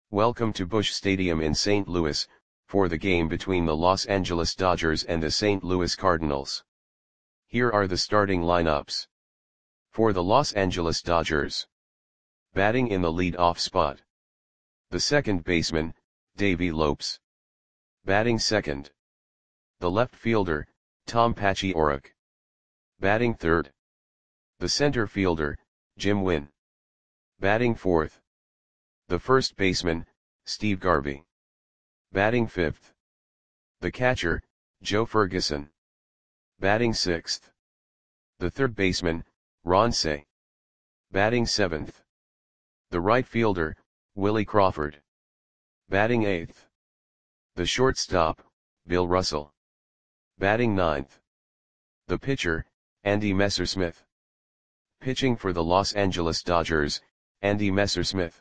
Welcome to Busch Stadium in St. Louis, for the game between the Los Angeles Dodgers and the St. Louis Cardinals. Here are the starting lineups. For the Los Angeles Dodgers. Batting in the lead-off spot. The second baseman, Davey Lopes. Batting second. The left fielder, Tom Paciorek. Batting third. The center fielder, Jim Wynn. Batting fourth. The first baseman, Steve Garvey. Batting fifth. The catcher, Joe Ferguson. Batting sixth. The third baseman, Ron Cey. Batting seventh. The right fielder, Willie Crawford. Batting eighth. The shortstop, Bill Russell. Batting ninth. The pitcher, Andy Messersmith. Pitching for the Los Angeles Dodgers, Andy Messersmith.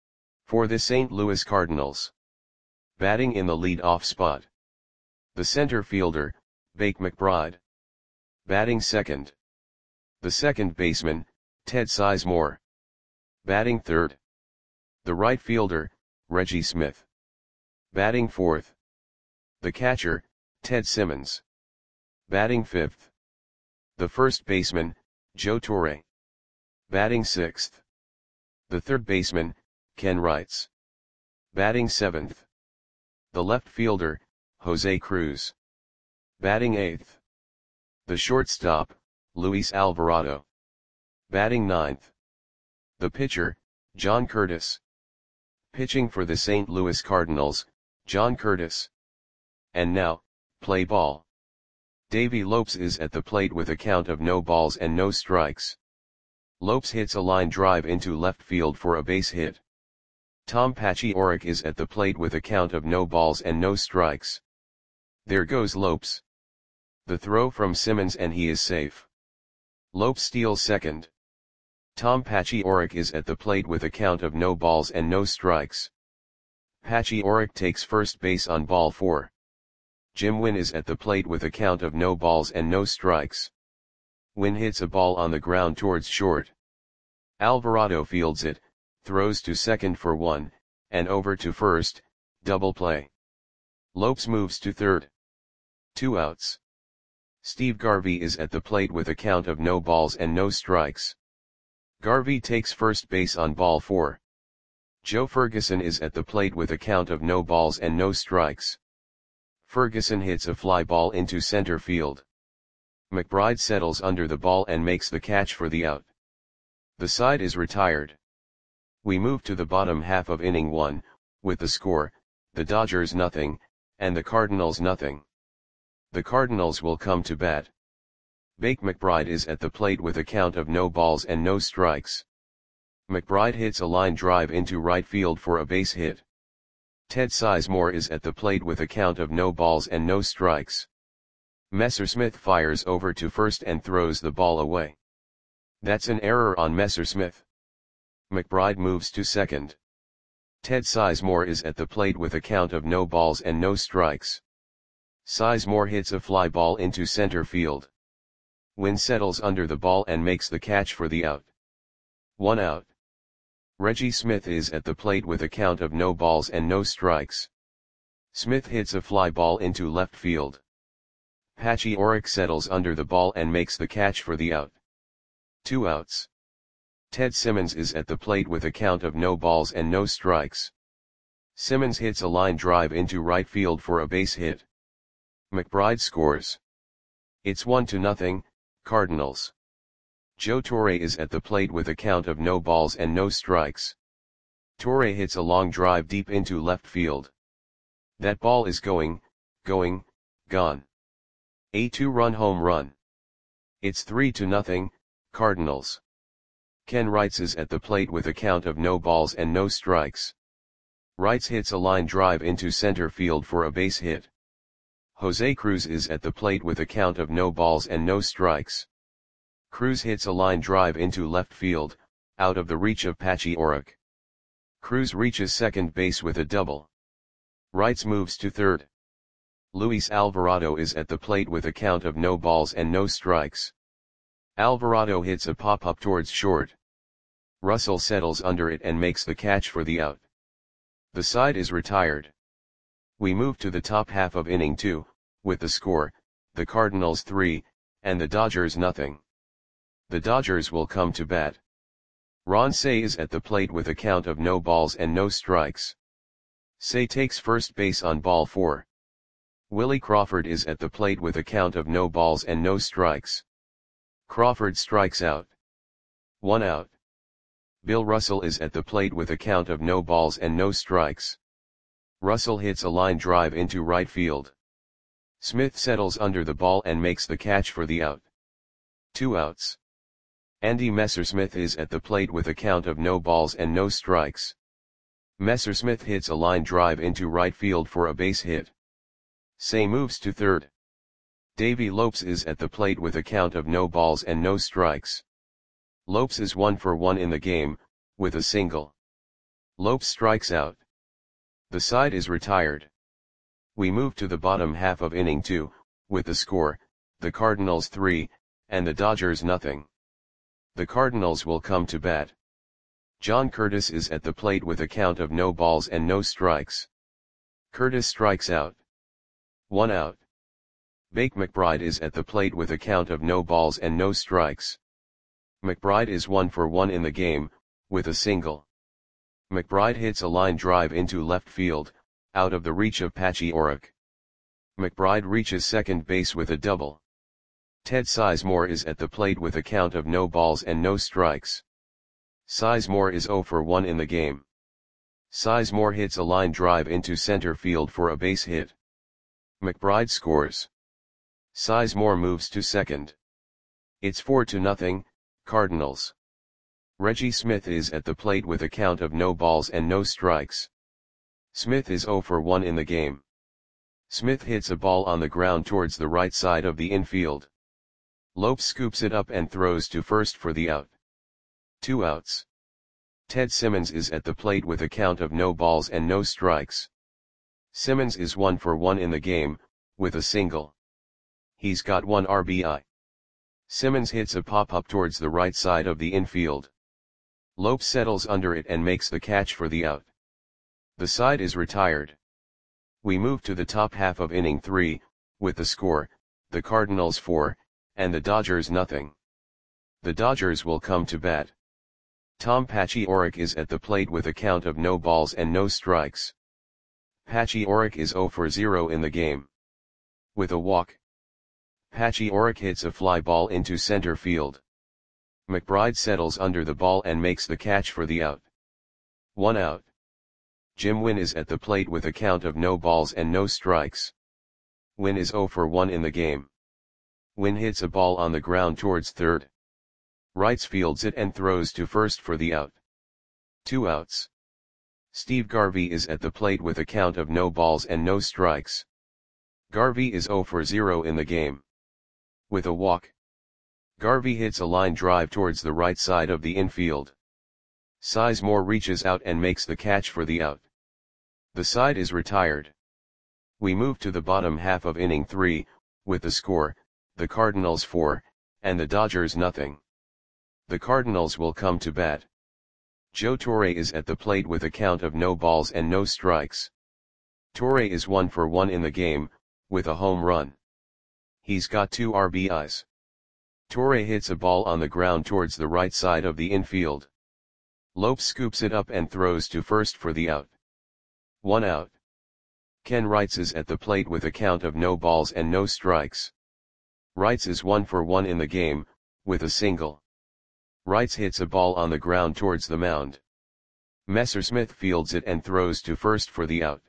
For the St. Louis Cardinals. Batting in the lead-off spot. The center fielder, Bake McBride. Batting second. The second baseman, Ted Sizemore. Batting third. The right fielder, Reggie Smith. Batting fourth. The catcher, Ted Simmons. Batting fifth. The first baseman, Joe Torre. Batting sixth. The third baseman, Ken Wrights. Batting seventh. The left fielder, Jose Cruz. Batting eighth. The shortstop, Luis Alvarado. Batting ninth. The pitcher, John Curtis. Pitching for the St. Louis Cardinals, John Curtis. And now, play ball. Davey Lopes is at the plate with a count of no balls and no strikes. Lopes hits a line drive into left field for a base hit. Tom Paciorek is at the plate with a count of no balls and no strikes. There goes Lopes. The throw from Simmons and he is safe. Lopes steals second. Tom Paciorek is at the plate with a count of no balls and no strikes. Paciorek takes first base on ball 4. Jim Wynn is at the plate with a count of no balls and no strikes. Wynn hits a ball on the ground towards short. Alvarado fields it, throws to second for 1, and over to first, double play. Lopes moves to third. 2 outs. Steve Garvey is at the plate with a count of no balls and no strikes. Garvey takes first base on ball 4. Joe Ferguson is at the plate with a count of no balls and no strikes. Ferguson hits a fly ball into center field. McBride settles under the ball and makes the catch for the out. The side is retired. We move to the bottom half of inning 1, with the score, the Dodgers nothing, and the Cardinals nothing. The Cardinals will come to bat. Bake McBride is at the plate with a count of no balls and no strikes. McBride hits a line drive into right field for a base hit. Ted Sizemore is at the plate with a count of no balls and no strikes. Messersmith fires over to first and throws the ball away. That's an error on Messersmith. McBride moves to second. Ted Sizemore is at the plate with a count of no balls and no strikes. Sizemore hits a fly ball into center field. Wynn settles under the ball and makes the catch for the out. 1 out. Reggie Smith is at the plate with a count of no balls and no strikes. Smith hits a fly ball into left field. Paciorek settles under the ball and makes the catch for the out. 2 outs. Ted Simmons is at the plate with a count of no balls and no strikes. Simmons hits a line drive into right field for a base hit. McBride scores. It's 1-0, Cardinals. Joe Torre is at the plate with a count of no balls and no strikes. Torre hits a long drive deep into left field. That ball is gone. A 2-run home run. It's 3-0, Cardinals. Ken Wrights is at the plate with a count of no balls and no strikes. Wrights hits a line drive into center field for a base hit. Jose Cruz is at the plate with a count of no balls and no strikes. Cruz hits a line drive into left field, out of the reach of Paciorek. Cruz reaches second base with a double. Wrights moves to third. Luis Alvarado is at the plate with a count of no balls and no strikes. Alvarado hits a pop-up towards short. Russell settles under it and makes the catch for the out. The side is retired. We move to the top half of inning 2, with the score, the Cardinals 3, and the Dodgers nothing. The Dodgers will come to bat. Ron Cey is at the plate with a count of no balls and no strikes. Cey takes first base on ball 4. Willie Crawford is at the plate with a count of no balls and no strikes. Crawford strikes out. 1 out. Bill Russell is at the plate with a count of no balls and no strikes. Russell hits a line drive into right field. Smith settles under the ball and makes the catch for the out. 2 outs. Andy Messersmith is at the plate with a count of no balls and no strikes. Messersmith hits a line drive into right field for a base hit. Cey moves to third. Davey Lopes is at the plate with a count of no balls and no strikes. Lopes is 1 for 1 in the game, with a single. Lopes strikes out. The side is retired. We move to the bottom half of inning 2, with the score, the Cardinals 3, and the Dodgers nothing. The Cardinals will come to bat. John Curtis is at the plate with a count of no balls and no strikes. Curtis strikes out. 1 out. Bake McBride is at the plate with a count of no balls and no strikes. McBride is 1 for 1 in the game, with a single. McBride hits a line drive into left field, out of the reach of Patchy Orrick. McBride reaches second base with a double. Ted Sizemore is at the plate with a count of no balls and no strikes. Sizemore is 0 for 1 in the game. Sizemore hits a line drive into center field for a base hit. McBride scores. Sizemore moves to second. It's 4-0, Cardinals. Reggie Smith is at the plate with a count of no balls and no strikes. Smith is 0 for 1 in the game. Smith hits a ball on the ground towards the right side of the infield. Lopes scoops it up and throws to first for the out. 2 outs. Ted Simmons is at the plate with a count of no balls and no strikes. Simmons is 1 for 1 in the game, with a single. He's got 1 RBI. Simmons hits a pop-up towards the right side of the infield. Lopes settles under it and makes the catch for the out. The side is retired. We move to the top half of inning 3, with the score, the Cardinals 4, and the Dodgers nothing. The Dodgers will come to bat. Tom Patchy Orrick is at the plate with a count of no balls and no strikes. Patchy Orrick is 0 for 0 in the game. With a walk. Patchy Orrick hits a fly ball into center field. McBride settles under the ball and makes the catch for the out. 1 out. Jim Wynn is at the plate with a count of no balls and no strikes. Wynn is 0 for 1 in the game. Wynn hits a ball on the ground towards third. Wrights fields it and throws to first for the out. 2 outs. Steve Garvey is at the plate with a count of no balls and no strikes. Garvey is 0 for 0 in the game. With a walk. Garvey hits a line drive towards the right side of the infield. Sizemore reaches out and makes the catch for the out. The side is retired. We move to the bottom half of inning 3, with the score, the Cardinals 4, and the Dodgers nothing. The Cardinals will come to bat. Joe Torre is at the plate with a count of no balls and no strikes. Torre is 1 for 1 in the game, with a home run. He's got 2 RBIs. Torre hits a ball on the ground towards the right side of the infield. Lopes scoops it up and throws to first for the out. 1 out. Ken Wrights is at the plate with a count of no balls and no strikes. Wrights is 1 for 1 in the game, with a single. Wrights hits a ball on the ground towards the mound. Messersmith fields it and throws to first for the out.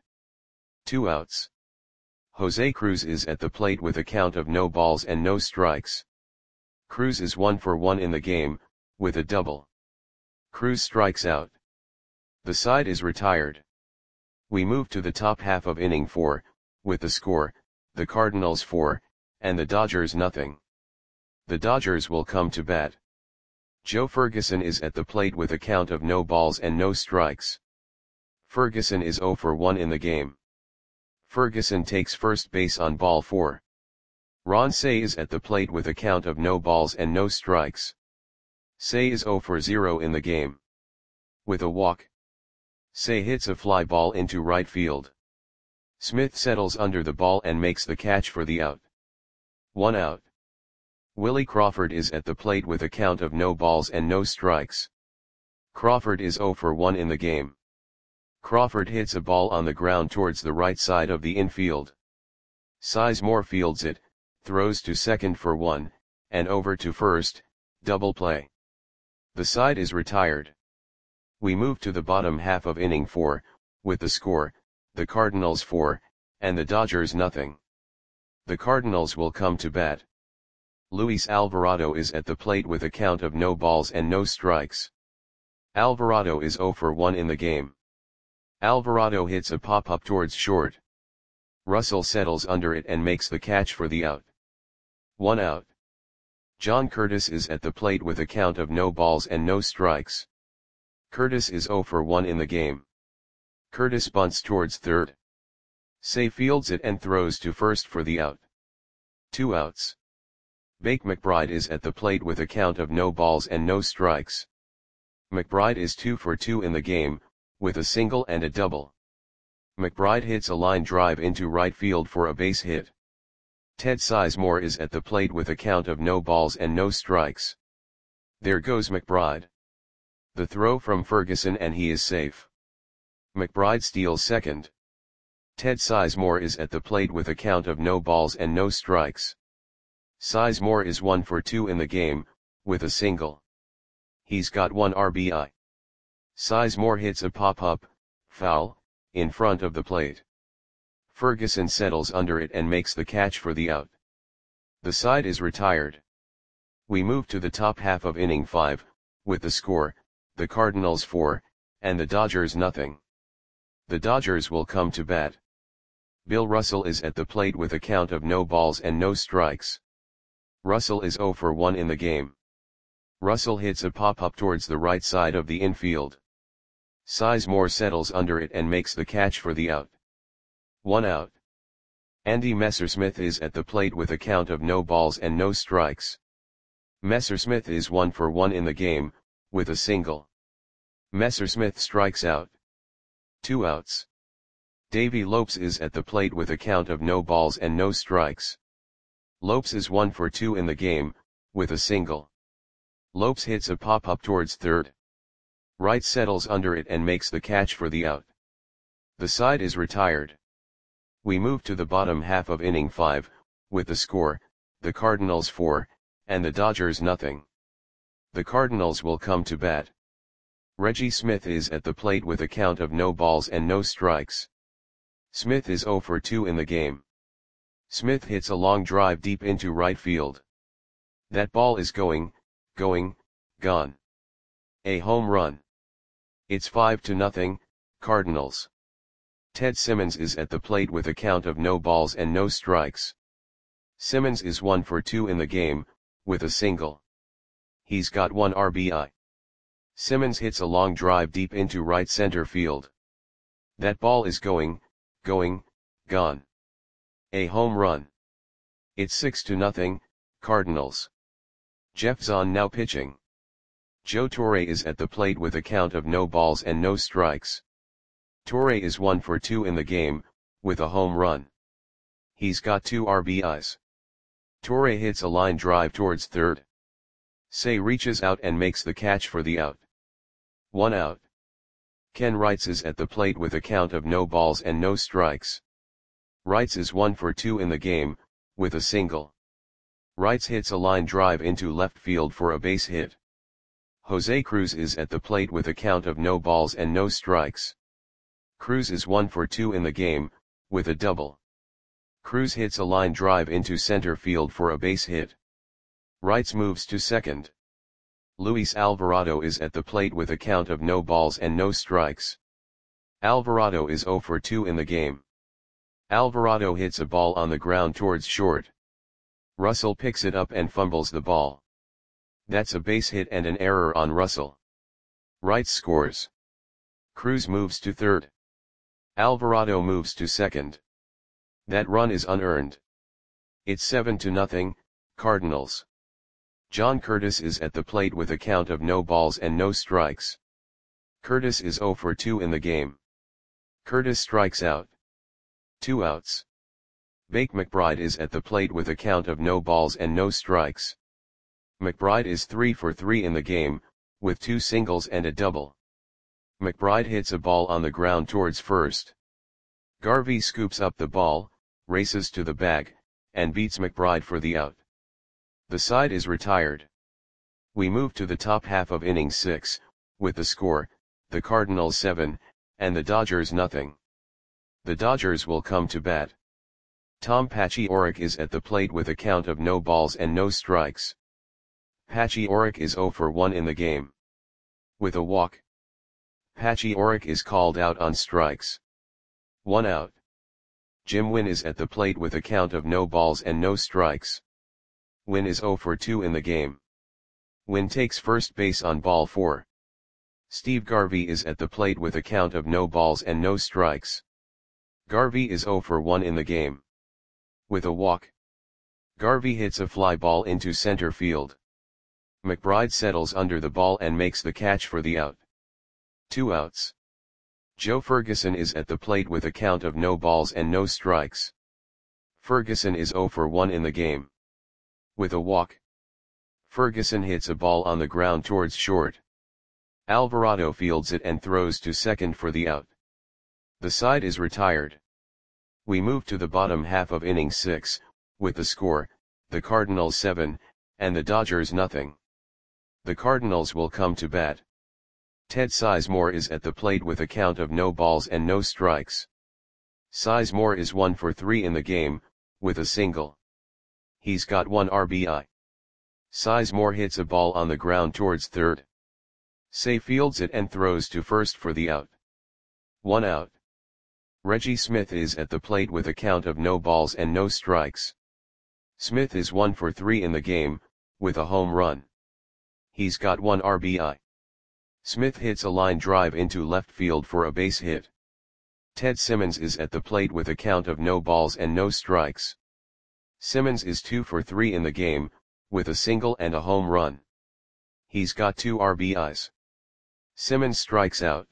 2 outs. Jose Cruz is at the plate with a count of no balls and no strikes. Cruz is 1 for 1 in the game, with a double. Cruz strikes out. The side is retired. We move to the top half of inning 4, with the score, the Cardinals 4, and the Dodgers nothing. The Dodgers will come to bat. Joe Ferguson is at the plate with a count of no balls and no strikes. Ferguson is 0 for 1 in the game. Ferguson takes first base on ball 4. Ron Cey is at the plate with a count of no balls and no strikes. Cey is 0 for 0 in the game. With a walk. Say hits a fly ball into right field. Smith settles under the ball and makes the catch for the out. 1 out. Willie Crawford is at the plate with a count of no balls and no strikes. Crawford is 0 for 1 in the game. Crawford hits a ball on the ground towards the right side of the infield. Sizemore fields it, throws to second for 1, and over to first, double play. The side is retired. We move to the bottom half of inning 4, with the score, the Cardinals 4, and the Dodgers nothing. The Cardinals will come to bat. Luis Alvarado is at the plate with a count of no balls and no strikes. Alvarado is 0 for 1 in the game. Alvarado hits a pop-up towards short. Russell settles under it and makes the catch for the out. 1 out. John Curtis is at the plate with a count of no balls and no strikes. Curtis is 0 for 1 in the game. Curtis bunts towards third. Say fields it and throws to first for the out. 2 outs. Bake McBride is at the plate with a count of no balls and no strikes. McBride is 2 for 2 in the game, with a single and a double. McBride hits a line drive into right field for a base hit. Ted Sizemore is at the plate with a count of no balls and no strikes. There goes McBride. The throw from Ferguson and he is safe. McBride steals second. Ted Sizemore is at the plate with a count of no balls and no strikes. Sizemore is 1 for 2 in the game, with a single. He's got 1 RBI. Sizemore hits a pop-up, foul, in front of the plate. Ferguson settles under it and makes the catch for the out. The side is retired. We move to the top half of inning 5, with the score, the Cardinals 4, and the Dodgers nothing. The Dodgers will come to bat. Bill Russell is at the plate with a count of no balls and no strikes. Russell is 0 for 1 in the game. Russell hits a pop-up towards the right side of the infield. Sizemore settles under it and makes the catch for the out. 1 out. Andy Messersmith is at the plate with a count of no balls and no strikes. Messersmith is 1 for 1 in the game, with a single. Messersmith strikes out. 2 outs. Davey Lopes is at the plate with a count of no balls and no strikes. Lopes is 1 for 2 in the game, with a single. Lopes hits a pop-up towards third. Wright settles under it and makes the catch for the out. The side is retired. We move to the bottom half of inning 5, with the score, the Cardinals 4, and the Dodgers nothing. The Cardinals will come to bat. Reggie Smith is at the plate with a count of no balls and no strikes. Smith is 0 for 2 in the game. Smith hits a long drive deep into right field. That ball is gone. A home run. It's 5-0, Cardinals. Ted Simmons is at the plate with a count of no balls and no strikes. Simmons is 1 for 2 in the game, with a single. He's got 1 RBI. Simmons hits a long drive deep into right center field. That ball is gone. A home run. It's 6-0, Cardinals. Jeff Zahn now pitching. Joe Torre is at the plate with a count of no balls and no strikes. Torre is 1 for 2 in the game, with a home run. He's got 2 RBIs. Torre hits a line drive towards third. Say reaches out and makes the catch for the out. 1 out. Ken Wrights is at the plate with a count of no balls and no strikes. Wrights is 1 for 2 in the game, with a single. Wrights hits a line drive into left field for a base hit. Jose Cruz is at the plate with a count of no balls and no strikes. Cruz is 1 for 2 in the game, with a double. Cruz hits a line drive into center field for a base hit. Wrights moves to second. Luis Alvarado is at the plate with a count of no balls and no strikes. Alvarado is 0 for 2 in the game. Alvarado hits a ball on the ground towards short. Russell picks it up and fumbles the ball. That's a base hit and an error on Russell. Wright scores. Cruz moves to third. Alvarado moves to second. That run is unearned. It's 7-0, Cardinals. John Curtis is at the plate with a count of no balls and no strikes. Curtis is 0 for 2 in the game. Curtis strikes out. 2 outs. Bake McBride is at the plate with a count of no balls and no strikes. McBride is 3 for 3 in the game, with 2 singles and a double. McBride hits a ball on the ground towards first. Garvey scoops up the ball, races to the bag, and beats McBride for the out. The side is retired. We move to the top half of inning 6, with the score, the Cardinals 7, and the Dodgers nothing. The Dodgers will come to bat. Tom Paciorek is at the plate with a count of no balls and no strikes. Paciorek is 0 for 1 in the game. With a walk. Paciorek is called out on strikes. 1 out. Jim Wynn is at the plate with a count of no balls and no strikes. Wynn is 0 for 2 in the game. Wynn takes first base on ball 4. Steve Garvey is at the plate with a count of no balls and no strikes. Garvey is 0 for 1 in the game. With a walk. Garvey hits a fly ball into center field. McBride settles under the ball and makes the catch for the out. 2 outs. Joe Ferguson is at the plate with a count of no balls and no strikes. Ferguson is 0 for 1 in the game. With a walk. Ferguson hits a ball on the ground towards short. Alvarado fields it and throws to second for the out. The side is retired. We move to the bottom half of inning 6, with the score, the Cardinals 7, and the Dodgers nothing. The Cardinals will come to bat. Ted Sizemore is at the plate with a count of no balls and no strikes. Sizemore is 1 for 3 in the game, with a single. He's got 1 RBI. Sizemore hits a ball on the ground towards third. Say fields it and throws to first for the out. 1 out. Reggie Smith is at the plate with a count of no balls and no strikes. Smith is 1 for 3 in the game, with a home run. He's got 1 RBI. Smith hits a line drive into left field for a base hit. Ted Simmons is at the plate with a count of no balls and no strikes. Simmons is 2 for 3 in the game, with a single and a home run. He's got 2 RBIs. Simmons strikes out.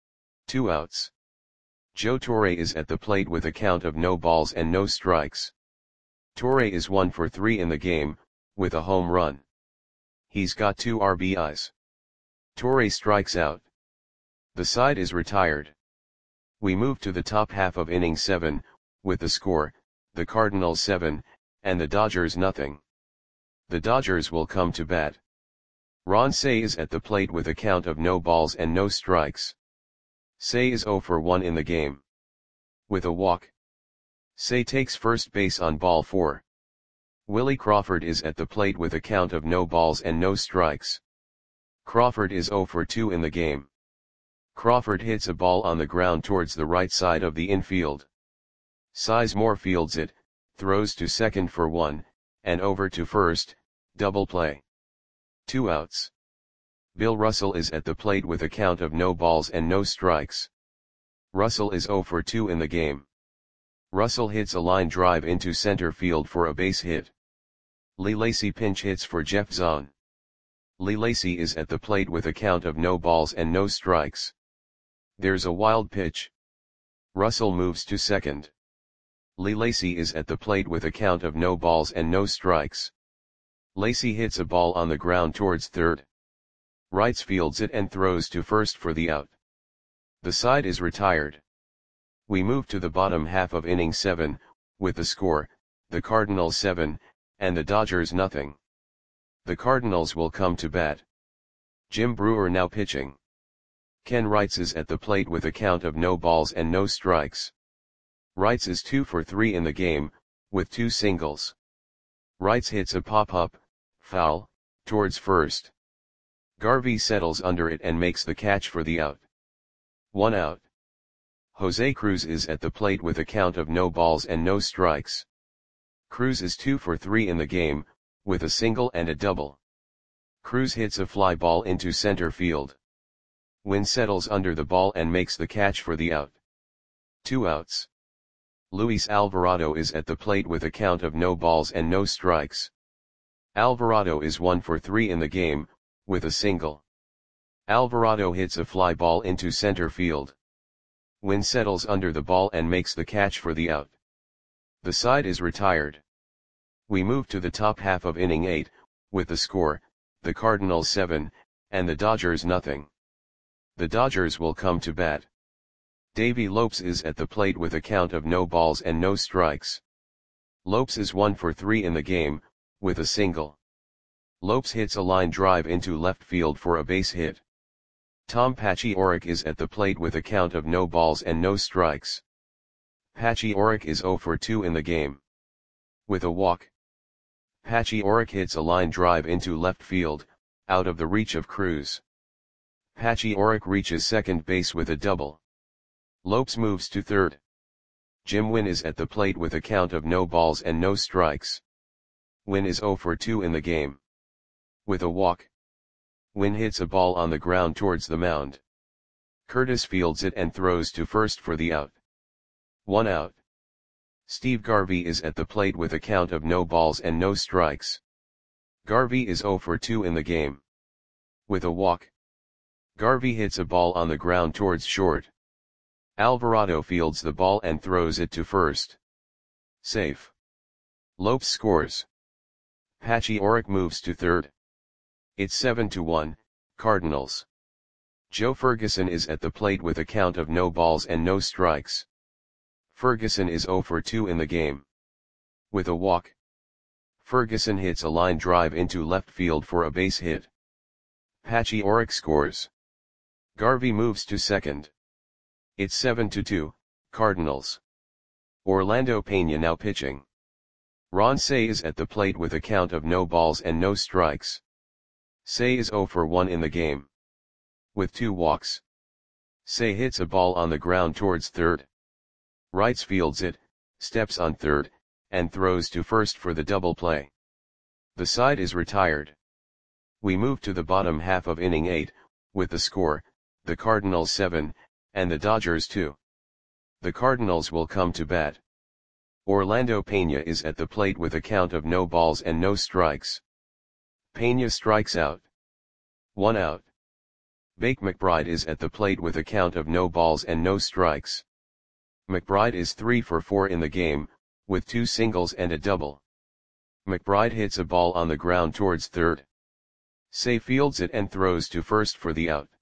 2 outs. Joe Torre is at the plate with a count of no balls and no strikes. Torre is 1 for 3 in the game, with a home run. He's got 2 RBIs. Torre strikes out. The side is retired. We move to the top half of inning 7, with the score, the Cardinals 7, and the Dodgers nothing. The Dodgers will come to bat. Ron Cey is at the plate with a count of no balls and no strikes. Cey is 0 for 1 in the game. With a walk. Cey takes first base on ball 4. Willie Crawford is at the plate with a count of no balls and no strikes. Crawford is 0 for 2 in the game. Crawford hits a ball on the ground towards the right side of the infield. Sizemore fields it, throws to second for 1, and over to first, double play. 2 outs. Bill Russell is at the plate with a count of no balls and no strikes. Russell is 0 for 2 in the game. Russell hits a line drive into center field for a base hit. Lee Lacy pinch hits for Jeff Zahn. Lee Lacy is at the plate with a count of no balls and no strikes. There's a wild pitch. Russell moves to second. Lee Lacy is at the plate with a count of no balls and no strikes. Lacy hits a ball on the ground towards third. Wrights fields it and throws to first for the out. The side is retired. We move to the bottom half of inning 7, with the score, the Cardinals 7, and the Dodgers nothing. The Cardinals will come to bat. Jim Brewer now pitching. Ken Wrights is at the plate with a count of no balls and no strikes. Wrights is 2 for 3 in the game, with 2 singles. Wrights hits a pop-up, foul, towards first. Garvey settles under it and makes the catch for the out. 1 out. Jose Cruz is at the plate with a count of no balls and no strikes. Cruz is 2 for 3 in the game, with a single and a double. Cruz hits a fly ball into center field. Wynn settles under the ball and makes the catch for the out. 2 outs. Luis Alvarado is at the plate with a count of no balls and no strikes. Alvarado is 1 for 3 in the game, with a single. Alvarado hits a fly ball into center field. Wynn settles under the ball and makes the catch for the out. The side is retired. We move to the top half of inning 8, with the score, the Cardinals 7, and the Dodgers nothing. The Dodgers will come to bat. Davey Lopes is at the plate with a count of no balls and no strikes. Lopes is 1 for 3 in the game, with a single. Lopes hits a line drive into left field for a base hit. Tom Paciorek is at the plate with a count of no balls and no strikes. Paciorek is 0 for 2 in the game. With a walk. Paciorek hits a line drive into left field, out of the reach of Cruz. Paciorek reaches second base with a double. Lopes moves to third. Jim Wynn is at the plate with a count of no balls and no strikes. Wynn is 0 for 2 in the game. With a walk. Wynn hits a ball on the ground towards the mound. Curtis fields it and throws to first for the out. 1 out. Steve Garvey is at the plate with a count of no balls and no strikes. Garvey is 0 for 2 in the game. With a walk. Garvey hits a ball on the ground towards short. Alvarado fields the ball and throws it to first. Safe. Lopes scores. Paciorek moves to third. It's 7-1, Cardinals. Joe Ferguson is at the plate with a count of no balls and no strikes. Ferguson is 0 for 2 in the game. With a walk. Ferguson hits a line drive into left field for a base hit. Paciorek scores. Garvey moves to second. It's 7-2, Cardinals. Orlando Pena now pitching. Ron Cey is at the plate with a count of no balls and no strikes. Cey is 0 for 1 in the game. With 2 walks. Cey hits a ball on the ground towards third. Wrights fields it, steps on third, and throws to first for the double play. The side is retired. We move to the bottom half of inning 8, with the score, the Cardinals 7, and the Dodgers 2. The Cardinals will come to bat. Orlando Pena is at the plate with a count of no balls and no strikes. Pena strikes out. 1 out. Bake McBride is at the plate with a count of no balls and no strikes. McBride is 3 for 4 in the game, with 2 singles and a double. McBride hits a ball on the ground towards third. Cey fields it and throws to first for the out.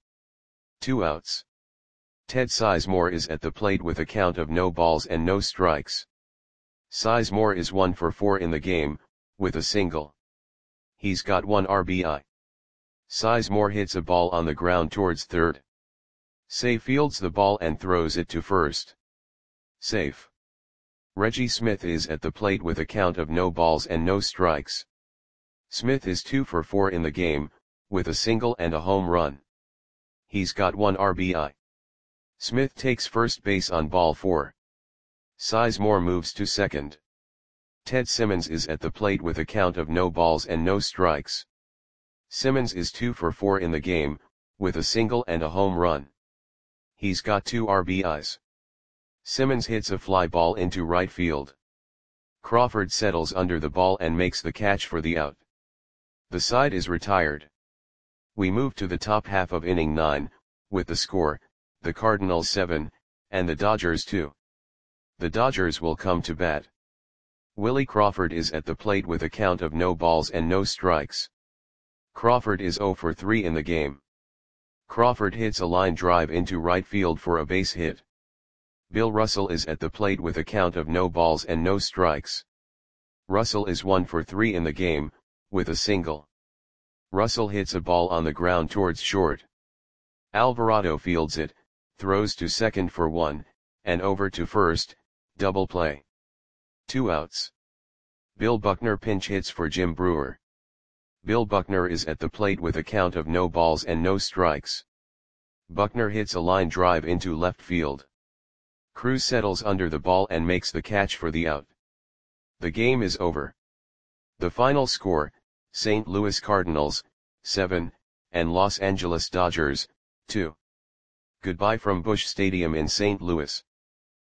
2 outs. Ted Sizemore is at the plate with a count of no balls and no strikes. Sizemore is 1 for 4 in the game, with a single. He's got 1 RBI. Sizemore hits a ball on the ground towards third. Cey fields the ball and throws it to first. Safe. Reggie Smith is at the plate with a count of no balls and no strikes. Smith is 2 for 4 in the game, with a single and a home run. He's got 1 RBI. Smith takes first base on ball 4. Sizemore moves to second. Ted Simmons is at the plate with a count of no balls and no strikes. Simmons is 2 for 4 in the game, with a single and a home run. He's got 2 RBIs. Simmons hits a fly ball into right field. Crawford settles under the ball and makes the catch for the out. The side is retired. We move to the top half of inning 9, with the score, the Cardinals 7, and the Dodgers 2. The Dodgers will come to bat. Willie Crawford is at the plate with a count of no balls and no strikes. Crawford is 0 for 3 in the game. Crawford hits a line drive into right field for a base hit. Bill Russell is at the plate with a count of no balls and no strikes. Russell is 1 for 3 in the game, with a single. Russell hits a ball on the ground towards short. Alvarado fields it, throws to second for 1, and over to first, double play. 2 outs. Bill Buckner pinch hits for Jim Brewer. Bill Buckner is at the plate with a count of no balls and no strikes. Buckner hits a line drive into left field. Cruz settles under the ball and makes the catch for the out. The game is over. The final score, St. Louis Cardinals, 7, and Los Angeles Dodgers, 2. Goodbye from Busch Stadium in St. Louis.